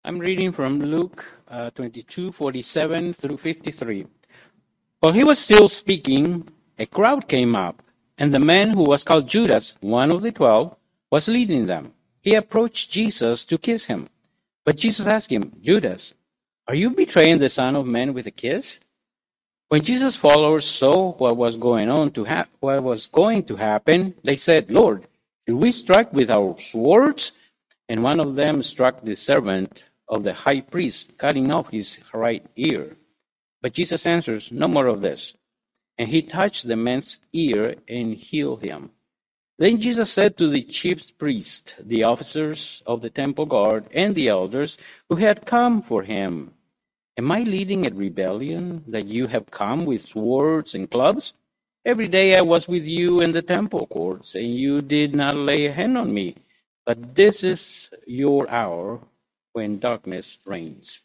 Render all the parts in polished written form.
I'm reading from Luke 22:47 through 53. While he was still speaking, a crowd came up, and the man who was called Judas, one of the 12, was leading them. He approached Jesus to kiss him. But Jesus asked him, Judas, are you betraying the Son of Man with a kiss? When Jesus' followers saw what was going to happen, they said, Lord, should we strike with our swords? And one of them struck the servant of the high priest, cutting off his right ear. But Jesus answers, no more of this. And he touched the man's ear and healed him. Then Jesus said to the chief priests, the officers of the temple guard, and the elders who had come for him, am I leading a rebellion that you have come with swords and clubs? Every day I was with you in the temple courts, and you did not lay a hand on me. But this is your hour when darkness reigns.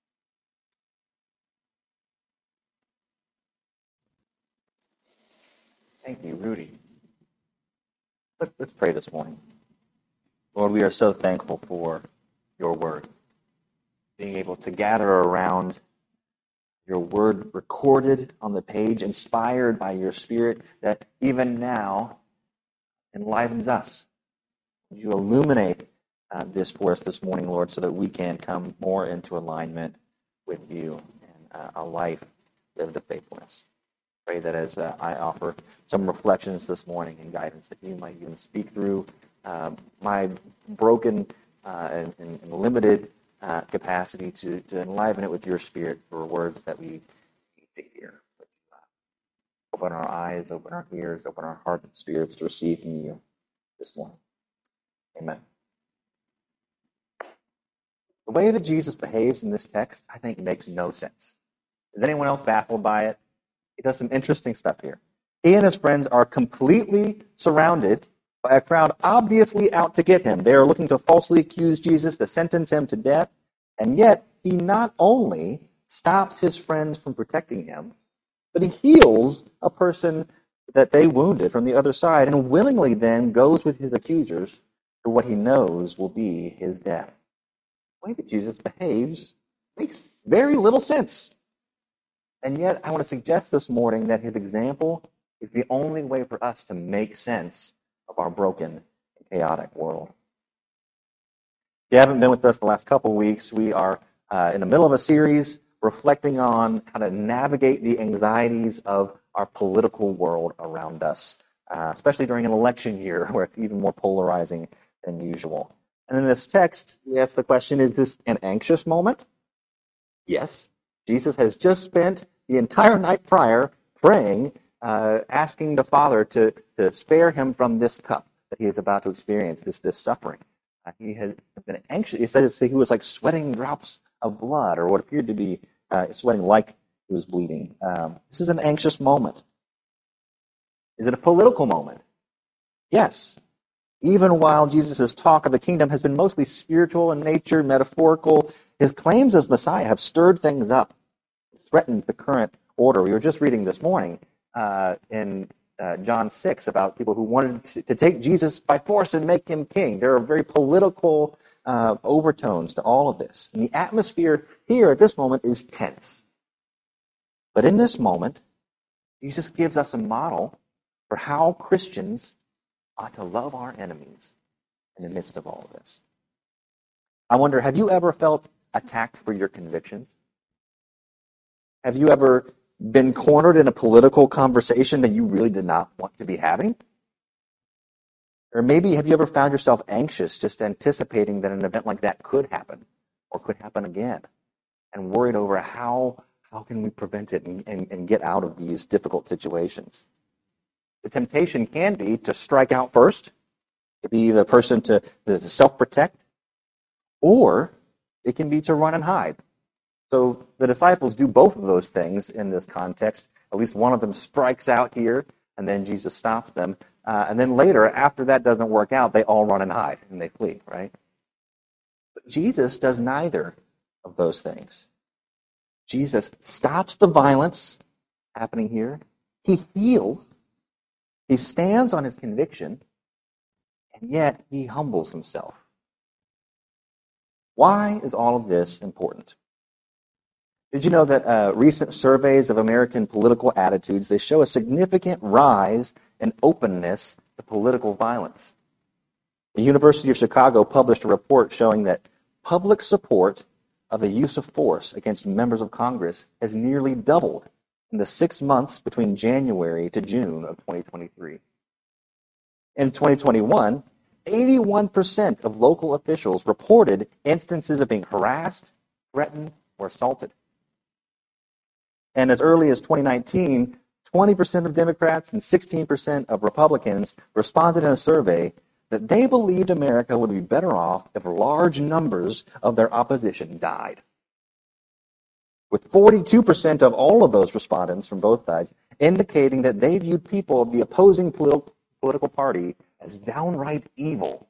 Thank you, Rudy. Let's pray this morning. Lord, we are so thankful for your word, being able to gather around your word recorded on the page, inspired by your Spirit, that even now enlivens us. You illuminate this for us this morning, Lord, so that we can come more into alignment with you and a life lived of faithfulness. Pray that as I offer some reflections this morning and guidance, that you might even speak through my broken and limited capacity to enliven it with your Spirit for words that we need to hear. Open our eyes, open our ears, open our hearts and spirits to receive from you this morning. Amen. The way that Jesus behaves in this text, I think, makes no sense. Is anyone else baffled by it? He does some interesting stuff here. He and his friends are completely surrounded by a crowd obviously out to get him. They are looking to falsely accuse Jesus, to sentence him to death, and yet he not only stops his friends from protecting him, but he heals a person that they wounded from the other side, and willingly then goes with his accusers to what he knows will be his death. The way that Jesus behaves makes very little sense. And yet, I want to suggest this morning that his example is the only way for us to make sense of our broken and chaotic world. If you haven't been with us the last couple of weeks, we are in the middle of a series reflecting on how to navigate the anxieties of our political world around us, especially during an election year where it's even more polarizing than usual. And in this text, we ask the question, is this an anxious moment? Yes. Jesus has just spent the entire night prior praying, asking the Father to spare him from this cup that he is about to experience, this suffering. He has been anxious. He says he was like sweating drops of blood, or what appeared to be sweating like he was bleeding. This is an anxious moment. Is it a political moment? Yes. Even while Jesus' talk of the kingdom has been mostly spiritual in nature, metaphorical, his claims as Messiah have stirred things up, threatened the current order. We were just reading this morning in John 6 about people who wanted to take Jesus by force and make him king. There are very political overtones to all of this. And the atmosphere here at this moment is tense. But in this moment, Jesus gives us a model for how Christians ought to love our enemies in the midst of all of this. I wonder, have you ever felt attacked for your convictions? Have you ever been cornered in a political conversation that you really did not want to be having? Or maybe have you ever found yourself anxious just anticipating that an event like that could happen or could happen again, and worried over how can we prevent it and get out of these difficult situations? The temptation can be to strike out first, to be the person to self-protect, or it can be to run and hide. So the disciples do both of those things in this context. At least one of them strikes out here, and then Jesus stops them. And then later, after that doesn't work out, they all run and hide, and they flee, right? But Jesus does neither of those things. Jesus stops the violence happening here. He heals. He stands on his conviction, and yet he humbles himself. Why is all of this important? Did you know that recent surveys of American political attitudes, they show a significant rise in openness to political violence? The University of Chicago published a report showing that public support of the use of force against members of Congress has nearly doubled in the 6 months between January to June of 2023. In 2021, 81% of local officials reported instances of being harassed, threatened, or assaulted. And as early as 2019, 20% of Democrats and 16% of Republicans responded in a survey that they believed America would be better off if large numbers of their opposition died. With 42% of all of those respondents from both sides indicating that they viewed people of the opposing political party as downright evil.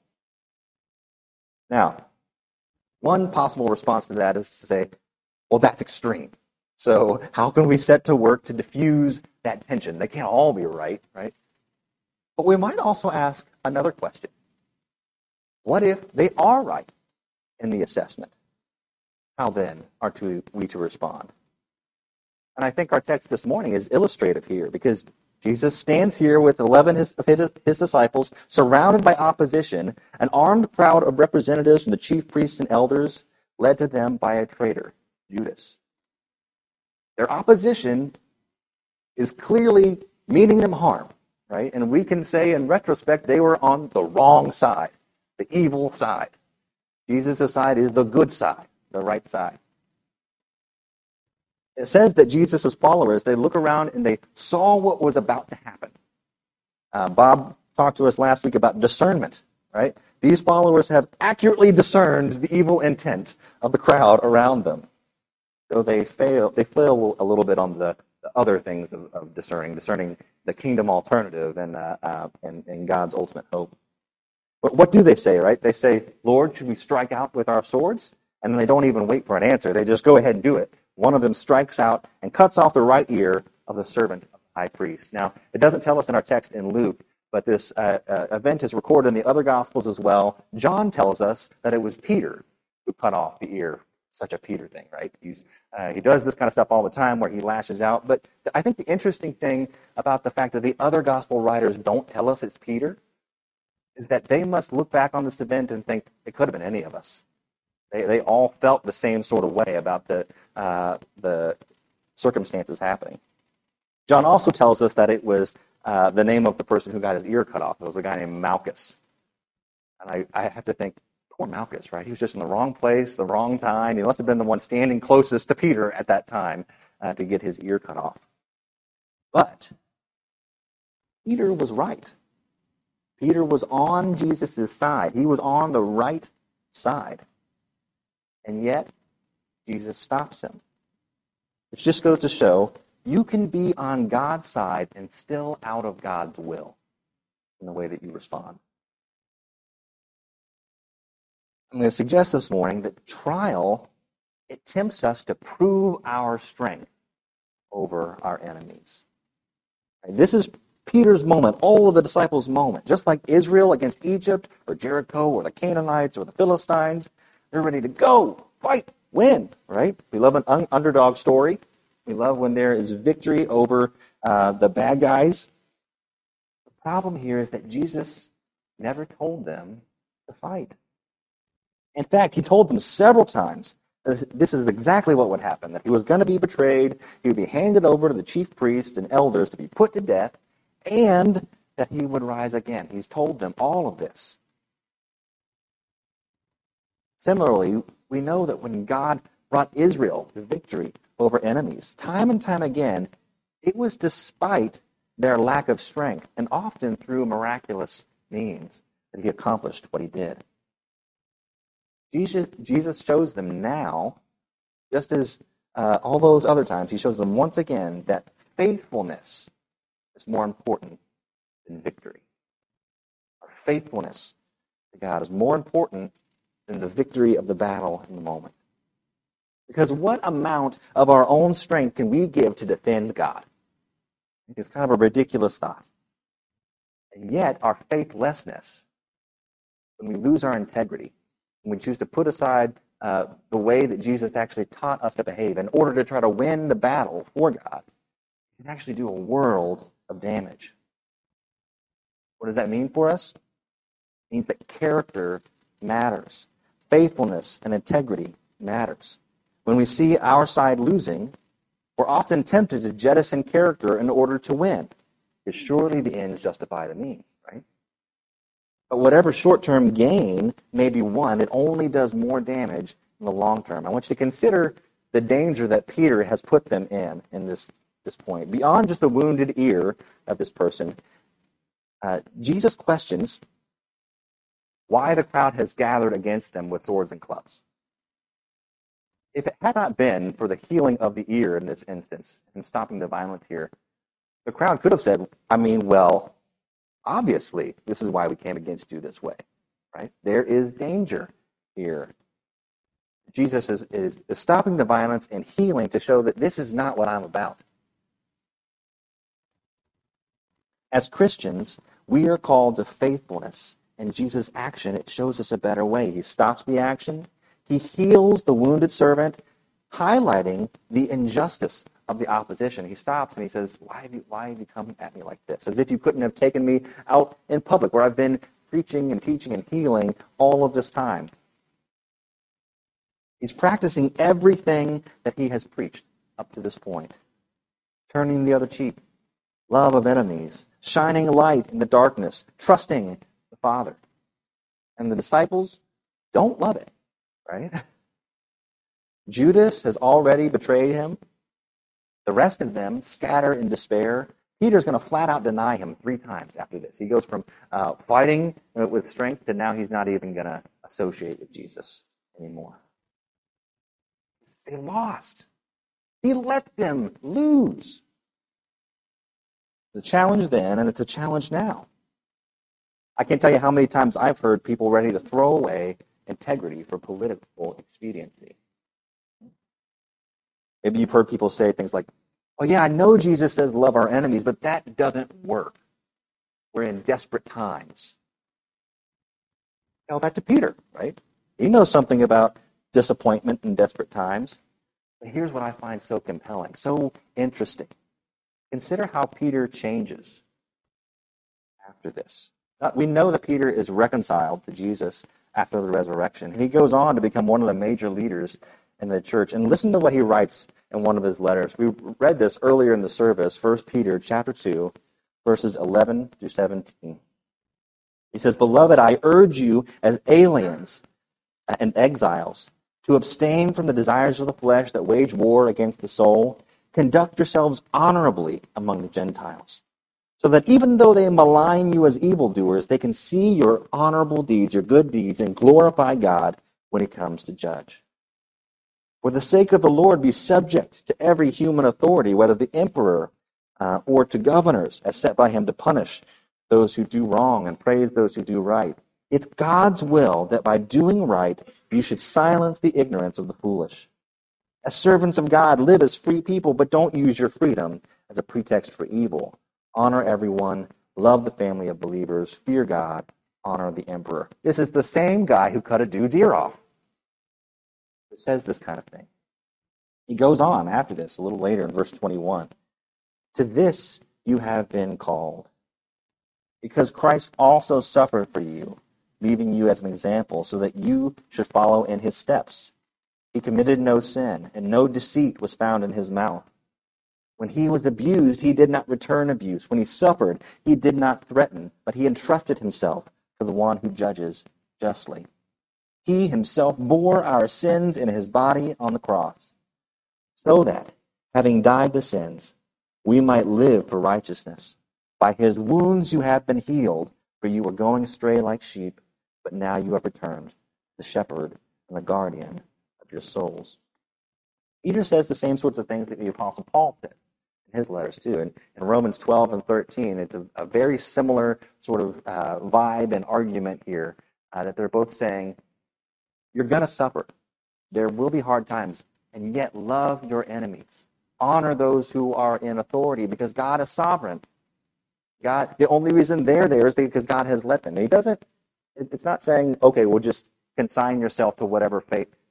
Now, one possible response to that is to say, well, that's extreme. So how can we set to work to diffuse that tension? They can't all be right? But we might also ask another question. What if they are right in the assessment? How then are we to respond? And I think our text this morning is illustrative here because Jesus stands here with 11 of his disciples surrounded by opposition, an armed crowd of representatives from the chief priests and elders led to them by a traitor, Judas. Their opposition is clearly meaning them harm, right? And we can say in retrospect they were on the wrong side, the evil side. Jesus' side is the good side, the right side. It says that Jesus' followers, they look around and they saw what was about to happen. Bob talked to us last week about discernment, right? These followers have accurately discerned the evil intent of the crowd around them. So they fail a little bit on the other things of discerning the kingdom alternative and God's ultimate hope. But what do they say, right? They say, Lord, should we strike out with our swords? And then they don't even wait for an answer. They just go ahead and do it. One of them strikes out and cuts off the right ear of the servant of the high priest. Now, it doesn't tell us in our text in Luke, but this event is recorded in the other Gospels as well. John tells us that it was Peter who cut off the ear. Such a Peter thing, right? He does this kind of stuff all the time where he lashes out. But I think the interesting thing about the fact that the other gospel writers don't tell us it's Peter is that they must look back on this event and think it could have been any of us. They all felt the same sort of way about the circumstances happening. John also tells us that it was the name of the person who got his ear cut off. It was a guy named Malchus. And I have to think, poor Malchus, right? He was just in the wrong place, the wrong time. He must have been the one standing closest to Peter at that time to get his ear cut off. But Peter was right. Peter was on Jesus' side. He was on the right side. And yet, Jesus stops him. Which just goes to show you can be on God's side and still out of God's will in the way that you respond. I'm going to suggest this morning that trial, it tempts us to prove our strength over our enemies. This is Peter's moment, all of the disciples' moment. Just like Israel against Egypt or Jericho or the Canaanites or the Philistines, they're ready to go, fight, win, right? We love an underdog story. We love when there is victory over the bad guys. The problem here is that Jesus never told them to fight. In fact, he told them several times that this is exactly what would happen, that he was going to be betrayed, he would be handed over to the chief priests and elders to be put to death, and that he would rise again. He's told them all of this. Similarly, we know that when God brought Israel to victory over enemies, time and time again, it was despite their lack of strength, and often through miraculous means that he accomplished what he did. Jesus shows them now, just as all those other times, he shows them once again that faithfulness is more important than victory. Our faithfulness to God is more important than the victory of the battle in the moment. Because what amount of our own strength can we give to defend God? It's kind of a ridiculous thought. And yet, our faithlessness, when we lose our integrity, when we choose to put aside the way that Jesus actually taught us to behave in order to try to win the battle for God, it can actually do a world of damage. What does that mean for us? It means that character matters. Faithfulness and integrity matters. When we see our side losing, we're often tempted to jettison character in order to win, because surely the ends justify the means, right? But whatever short-term gain may be won, it only does more damage in the long term. I want you to consider the danger that Peter has put them in this point. Beyond just the wounded ear of this person, Jesus questions why the crowd has gathered against them with swords and clubs. If it had not been for the healing of the ear in this instance, and stopping the violence here, the crowd could have said, well, obviously, this is why we came against you this way, right? There is danger here. Jesus is stopping the violence and healing to show that this is not what I'm about. As Christians, we are called to faithfulness, and Jesus' action, it shows us a better way. He stops the action. He heals the wounded servant, highlighting the injustice of the opposition. He stops and he says, why have you come at me like this? As if you couldn't have taken me out in public where I've been preaching and teaching and healing all of this time. He's practicing everything that he has preached up to this point. Turning the other cheek, love of enemies, shining light in the darkness, trusting the Father. And the disciples don't love it, right? Judas has already betrayed him. The rest of them scatter in despair. Peter's going to flat out deny him 3 times after this. He goes from fighting with strength to now he's not even going to associate with Jesus anymore. They lost. He let them lose. It's a challenge then, and it's a challenge now. I can't tell you how many times I've heard people ready to throw away integrity for political expediency. Maybe you've heard people say things like, oh yeah, I know Jesus says love our enemies, but that doesn't work. We're in desperate times. Tell that to Peter, right? He knows something about disappointment in desperate times. But here's what I find so compelling, so interesting. Consider how Peter changes after this. We know that Peter is reconciled to Jesus after the resurrection, and he goes on to become one of the major leaders in the church. And listen to what he writes in one of his letters. We read this earlier in the service, 1 Peter chapter 2, verses 11 through 17. He says, "Beloved, I urge you as aliens and exiles to abstain from the desires of the flesh that wage war against the soul. Conduct yourselves honorably among the Gentiles, so that even though they malign you as evildoers, they can see your honorable deeds, your good deeds, and glorify God when he comes to judge. For the sake of the Lord, be subject to every human authority, whether the emperor or to governors, as set by him to punish those who do wrong and praise those who do right. It's God's will that by doing right, you should silence the ignorance of the foolish. As servants of God, live as free people, but don't use your freedom as a pretext for evil. Honor everyone, love the family of believers, fear God, honor the emperor." This is the same guy who cut a dude's ear off, who says this kind of thing. He goes on after this, a little later in verse 21. "To this you have been called, because Christ also suffered for you, leaving you as an example, so that you should follow in his steps. He committed no sin, and no deceit was found in his mouth. When he was abused, he did not return abuse. When he suffered, he did not threaten, but he entrusted himself to the one who judges justly. He himself bore our sins in his body on the cross, so that, having died to sins, we might live for righteousness. By his wounds you have been healed, for you were going astray like sheep, but now you have returned, the shepherd and the guardian of your souls." Peter says the same sorts of things that the Apostle Paul says in his letters too. And in Romans 12 and 13, it's a very similar sort of vibe and argument here that they're both saying, you're going to suffer. There will be hard times, and yet love your enemies. Honor those who are in authority, because God is sovereign. God, the only reason they're there is because God has let them. He doesn't. It's not saying, okay, well, just consign yourself to whatever fate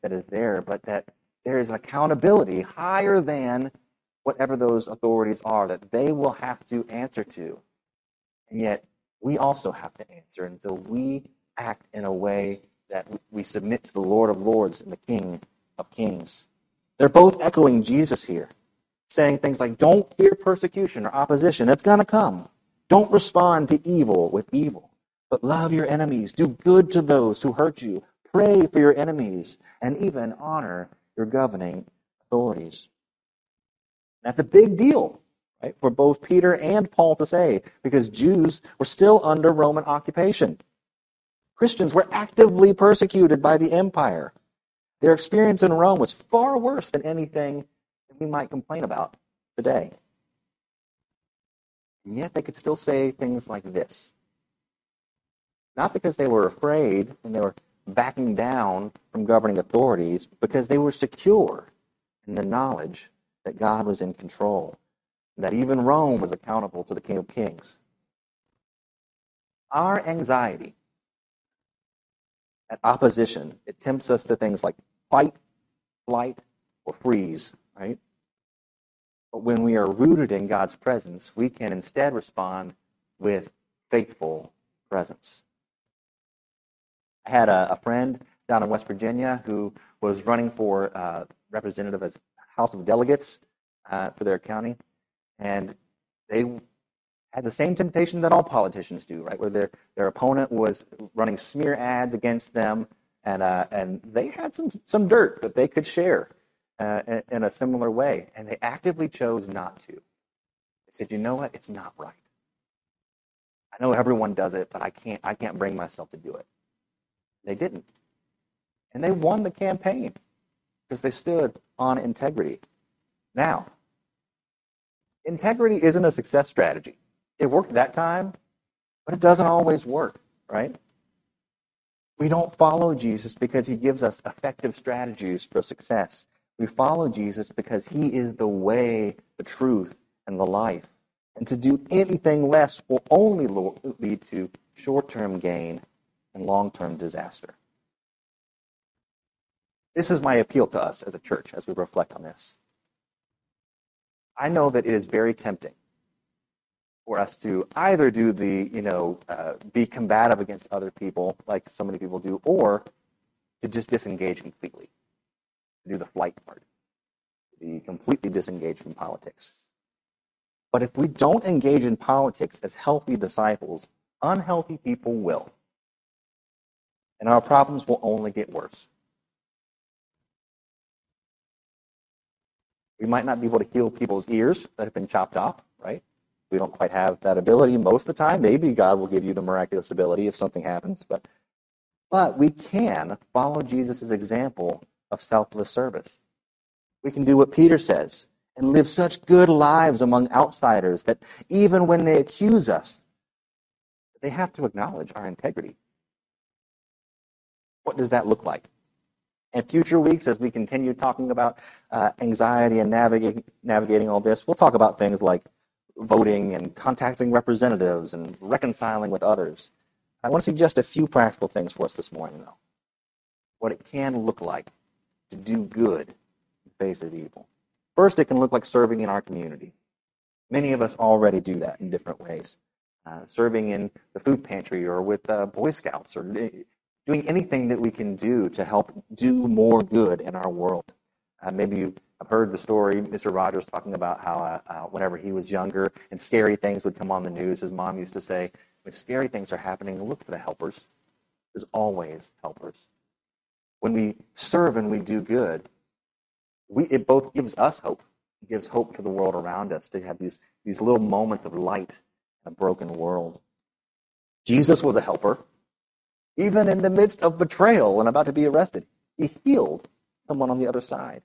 that is there, but that there is an accountability higher than whatever those authorities are that they will have to answer to. And yet, we also have to answer, and so we act in a way that we submit to the Lord of Lords and the King of Kings. They're both echoing Jesus here, saying things like, don't fear persecution or opposition. It's going to come. Don't respond to evil with evil, but love your enemies. Do good to those who hurt you. Pray for your enemies, and even honor your governing authorities. That's a big deal, right, for both Peter and Paul to say, because Jews were still under Roman occupation. Christians were actively persecuted by the empire. Their experience in Rome was far worse than anything that we might complain about today. And yet they could still say things like this. Not because they were afraid and they were backing down from governing authorities, but because they were secure in the knowledge that God was in control, and that even Rome was accountable to the King of Kings. Our anxiety at opposition, it tempts us to things like fight, flight, or freeze, right? But when we are rooted in God's presence, we can instead respond with faithful presence. I had a friend down in West Virginia who was running for representative as House of Delegates for their county, and they had the same temptation that all politicians do, right? Where their opponent was running smear ads against them, and they had some dirt that they could share in a similar way, and they actively chose not to. They said, "You know what? It's not right. I know everyone does it, but I can't bring myself to do it." They didn't, and they won the campaign because they stood on integrity. Now, integrity isn't a success strategy. It worked that time, but it doesn't always work, right? We don't follow Jesus because he gives us effective strategies for success. We follow Jesus because he is the way, the truth, and the life. And to do anything less will only lead to short-term gain and long-term disaster. This is my appeal to us as a church as we reflect on this. I know that it is very tempting for us to either do be combative against other people, like so many people do, or to just disengage completely, to do the flight part, to be completely disengaged from politics. But if we don't engage in politics as healthy disciples, unhealthy people will. And our problems will only get worse. We might not be able to heal people's ears that have been chopped off, right? We don't quite have that ability most of the time. Maybe God will give you the miraculous ability if something happens. But we can follow Jesus' example of selfless service. We can do what Peter says and live such good lives among outsiders that even when they accuse us, they have to acknowledge our integrity. What does that look like? In future weeks, as we continue talking about anxiety and navigating all this, we'll talk about things like voting and contacting representatives and reconciling with others. I want to suggest a few practical things for us this morning, though. What it can look like to do good in the face of evil. First, it can look like serving in our community. Many of us already do that in different ways. Serving in the food pantry or with Boy Scouts, or doing anything that we can do to help do more good in our world. Maybe you've heard the story, Mr. Rogers talking about how whenever he was younger and scary things would come on the news, his mom used to say, when scary things are happening, look for the helpers. There's always helpers. When we serve and we do good, it both gives us hope. It gives hope to the world around us to have these little moments of light in a broken world. Jesus was a helper. Even in the midst of betrayal and about to be arrested, he healed someone on the other side.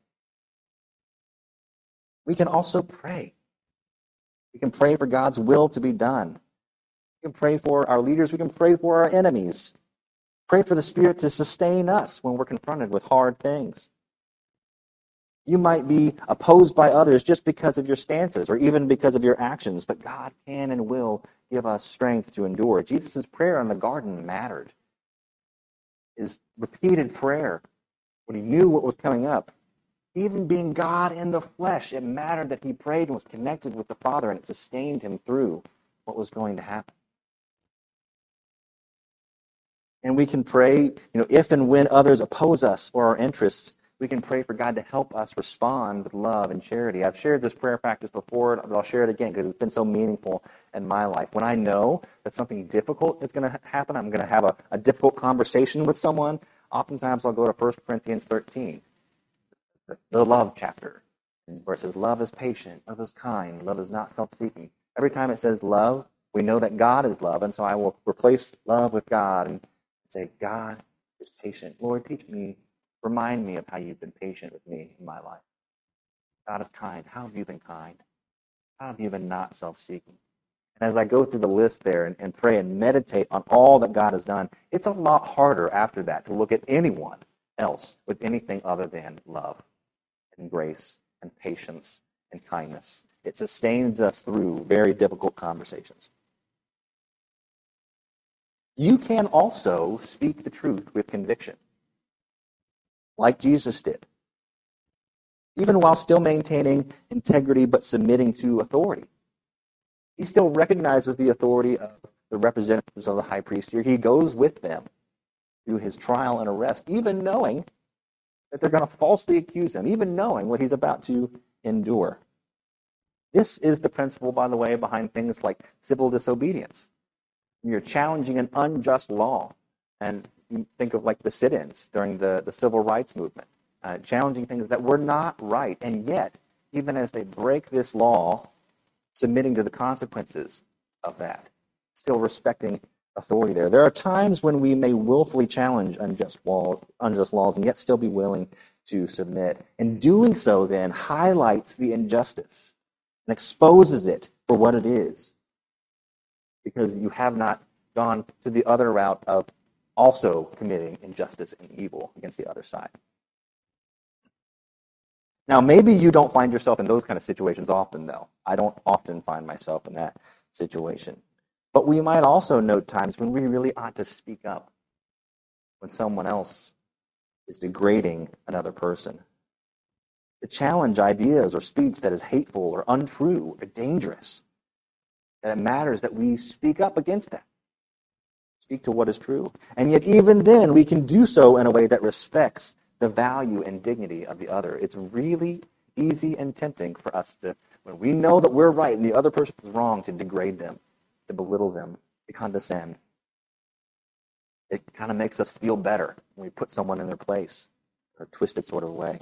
We can also pray. We can pray for God's will to be done. We can pray for our leaders. We can pray for our enemies. Pray for the Spirit to sustain us when we're confronted with hard things. You might be opposed by others just because of your stances or even because of your actions, but God can and will give us strength to endure. Jesus' prayer in the garden mattered. His repeated prayer when he knew what was coming up, even being God in the flesh, it mattered that he prayed and was connected with the Father, and it sustained him through what was going to happen. And we can pray, if and when others oppose us or our interests, we can pray for God to help us respond with love and charity. I've shared this prayer practice before, but I'll share it again because it's been so meaningful in my life. When I know that something difficult is going to happen, I'm going to have a difficult conversation with someone, oftentimes I'll go to 1 Corinthians 13, the love chapter, where it says, love is patient, love is kind, love is not self-seeking. Every time it says love, we know that God is love, and so I will replace love with God and say, God is patient. Lord, teach me, remind me of how you've been patient with me in my life. God is kind. How have you been kind? How have you been not self-seeking? And as I go through the list there and pray and meditate on all that God has done, it's a lot harder after that to look at anyone else with anything other than love and grace and patience and kindness. It sustains us through very difficult conversations. You can also speak the truth with conviction, like Jesus did, even while still maintaining integrity but submitting to authority. He still recognizes the authority of the representatives of the high priest here. He goes with them through his trial and arrest, even knowing that they're going to falsely accuse him, even knowing what he's about to endure. This is the principle, by the way, behind things like civil disobedience. You're challenging an unjust law. And you think of like the sit-ins during the civil rights movement, challenging things that were not right. And yet, even as they break this law, submitting to the consequences of that, still respecting authority there. There are times when we may willfully challenge unjust laws and yet still be willing to submit. And doing so then highlights the injustice and exposes it for what it is, because you have not gone to the other route of also committing injustice and evil against the other side. Now, maybe you don't find yourself in those kind of situations often, though. I don't often find myself in that situation. But we might also note times when we really ought to speak up when someone else is degrading another person. To challenge ideas or speech that is hateful or untrue or dangerous. That it matters that we speak up against that. Speak to what is true. And yet even then, we can do so in a way that respects the value and dignity of the other. It's really easy and tempting for us to, when we know that we're right and the other person is wrong, to degrade them, to belittle them, to condescend. It kind of makes us feel better when we put someone in their place, or a twisted sort of way.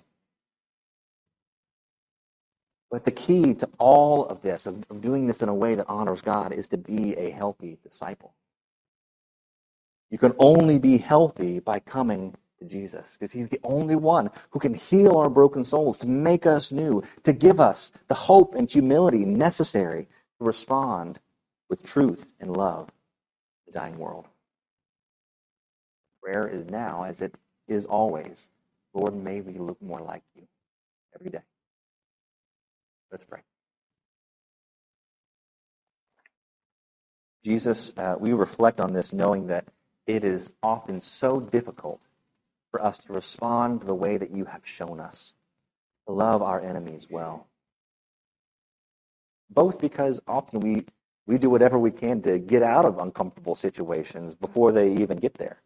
But the key to all of this, of doing this in a way that honors God, is to be a healthy disciple. You can only be healthy by coming to Jesus, because he's the only one who can heal our broken souls, to make us new, to give us the hope and humility necessary to respond with truth and love to the dying world. Prayer is now, as it is always, Lord, may we look more like you every day. Let's pray. Jesus, we reflect on this knowing that it is often so difficult for us to respond the way that you have shown us, to love our enemies well. Both because often we do whatever we can to get out of uncomfortable situations before they even get there.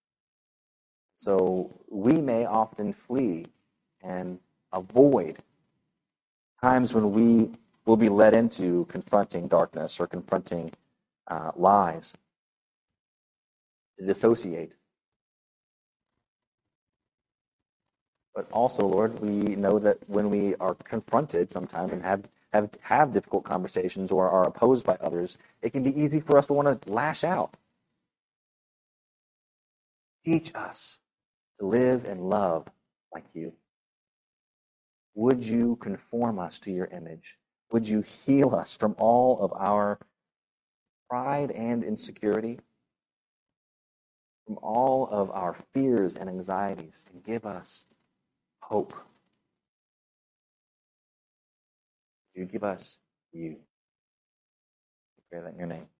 So we may often flee and avoid times when we will be led into confronting darkness or confronting lies, to dissociate. But also, Lord, we know that when we are confronted sometimes and have difficult conversations or are opposed by others, it can be easy for us to want to lash out. Teach us to live and love like you. Would you conform us to your image? Would you heal us from all of our pride and insecurity, from all of our fears and anxieties, and give us hope? You give us you. I pray that in your name.